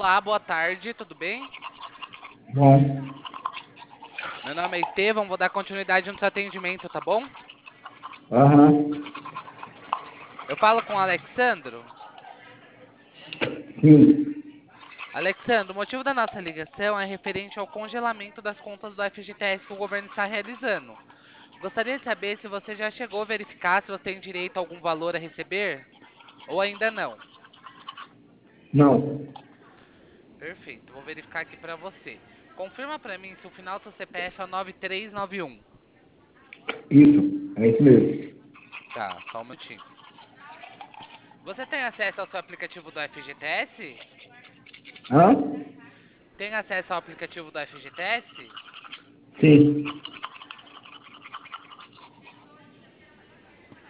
Olá, boa tarde, tudo bem? Bom, Meu nome é Estevão, vou dar continuidade no seu atendimento, tá bom? aham, Eu falo com o Alexandro. sim, Alexandro, o motivo da nossa ligação é referente ao congelamento das contas do FGTS que o governo está realizando. Gostaria de saber se você já chegou a verificar se você tem direito a algum valor a receber ou ainda não. não, Perfeito, vou verificar aqui para você. Confirma para mim se o final do seu CPF é o 9391. é isso mesmo. Tá, só um minutinho. Você tem acesso ao seu aplicativo do FGTS? Hã? Tem acesso ao aplicativo do FGTS? Sim,